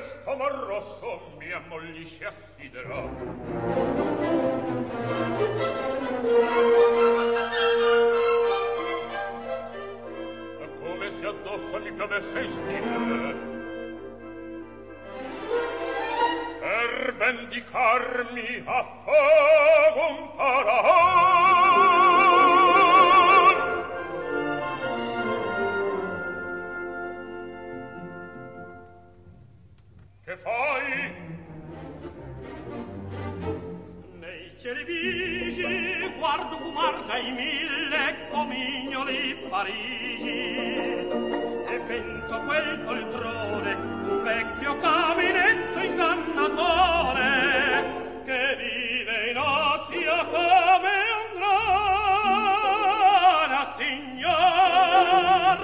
questo mar rosso mi ammollisce a sidera. Come se addosso mi piovesse in stile, per vendicarmi a fuoco un faraon. Che fai? Nei cieli vigi guardo fumar dai 1000 comignoli Parigi e penso a quel poltrone, un vecchio caminetto ingannatore che vive in ozio come un grana signor.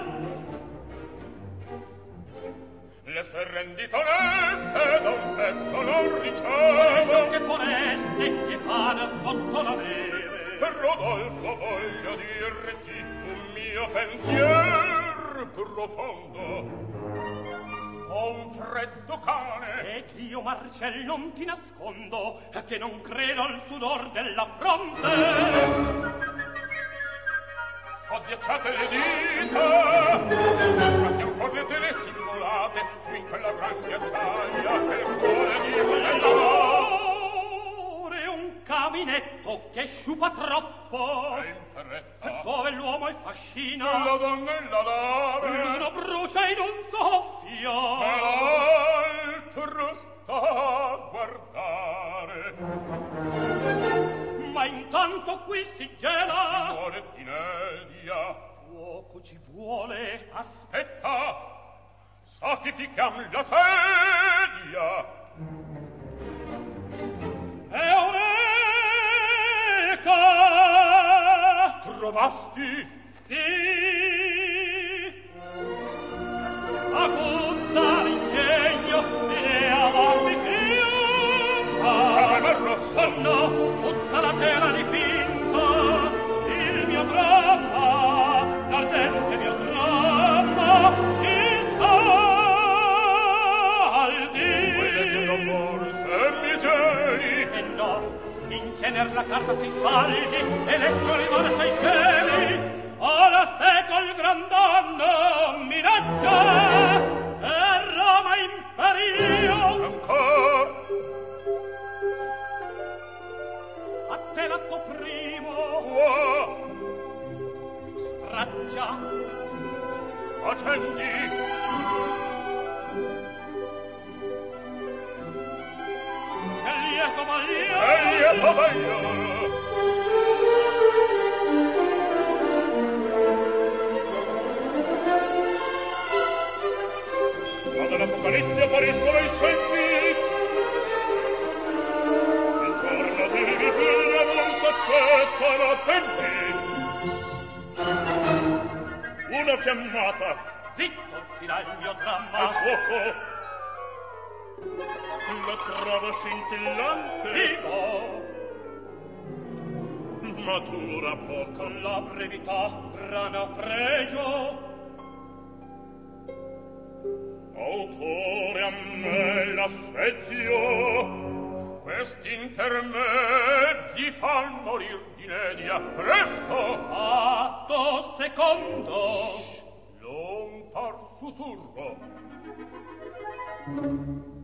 Le sue rendite oneste da un pezzo non ricevo, e son che foreste che fanno sotto la neve. Rodolfo, voglio dirti un mio pensier profondo. Ho un freddo cane e ch'io, Marcel, non ti nascondo, che non credo al sudor della fronte. Ho ghiacciate le dita, ma se ancor le tele simulate, giù in quella gran ghiacciaia che il cuore di l'amore è un caminetto che sciupa troppo, è in fretta, dove l'uomo è fascina, la donna è la nave, l'uno brucia in un soffio, e l'altro sta a guardare. Ma intanto qui si gela, Signore d'inedia, fuoco ci vuole. Aspetta, sacrificam la sedia. È un'eca. Trovasti? Sì. Aguzza l'ingegno, l'idea vormi triunfa. Ciao, rosso. No, puzza la terra dipinto, il mio dramma, l'ardente mio dramma, ci sta al dì. Vuoi dirlo forse, mi geli? E no, in cener la carta si sfaldi, e l'ecco rimane sei cieli, ora seco il gran danno minaccia, e Roma in periodo. Ancora? A te l'atto primo straccia, accendi, che lieto maglione, e lieto maglione. Quando l'Apocalisse appariscono i segni, il giorno di vigilia non s'accettano tempi. Una fiammata, zitto si dà il mio dramma, al fuoco, la trava scintillante, vivo, ma dura poco. con la brevità grana pregio, Autore a me l'assedio, questi intermezzi fan morir d'inedia. Presto! atto secondo, Non far sussurro.